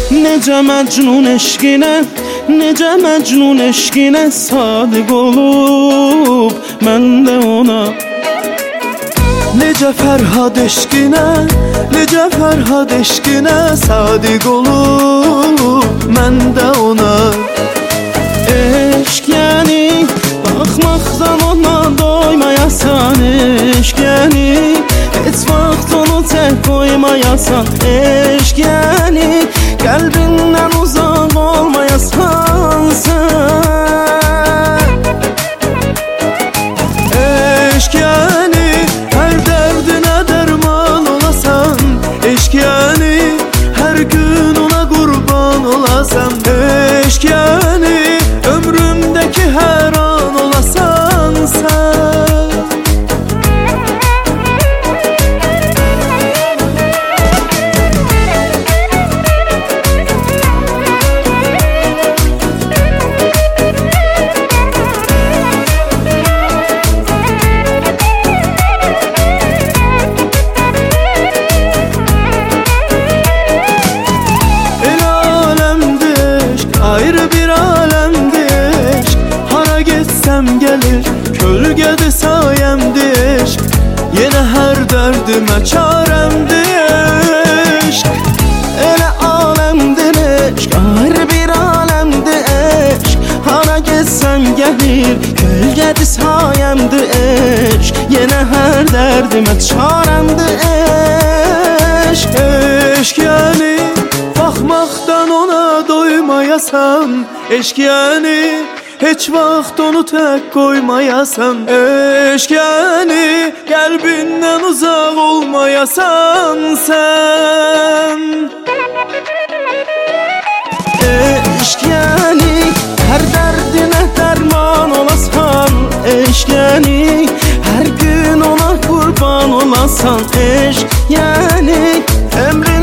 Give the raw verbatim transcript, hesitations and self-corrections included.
Necə məcnun eşqinə, necə məcnun eşqinə sadiq olub mən də ona. Necə Fərhad eşqinə, necə Fərhad eşqinə sadiq olub mən də ona. Eşq yəni baxmaqdan ona doymayasan, eşq yəni heç vaxt onu tək qoymayasan, eşq yəni qəlbindən uzaq olmayasan sən. Eşq yəni hər dərdinə dərman olasan, eşq yəni hər gün ona qurban olasan, eşq yəni ömrümdəki hər an olasan sən. Gəlir kölgədir sayəmdir eşq, yenə hər dərdimə çarəmdir eşq. Elə aləmdir eşq, ayrı bir aləmdir eşq, hara getsəm gəlir kölgədir sayəmdir eşq, yenə hər dərdimə çarəmdir eşq. Eşq yəni baxmaqdan ona doymayasan, eşq yəni heç vaxt onu tək qoymayasan, eşq yəni qəlbindən uzaq olmayasan sən. Eşq yəni hər dərdinə dərman olasan, eşq yəni hər gün ona qurban olasan, eşq yəni ömrü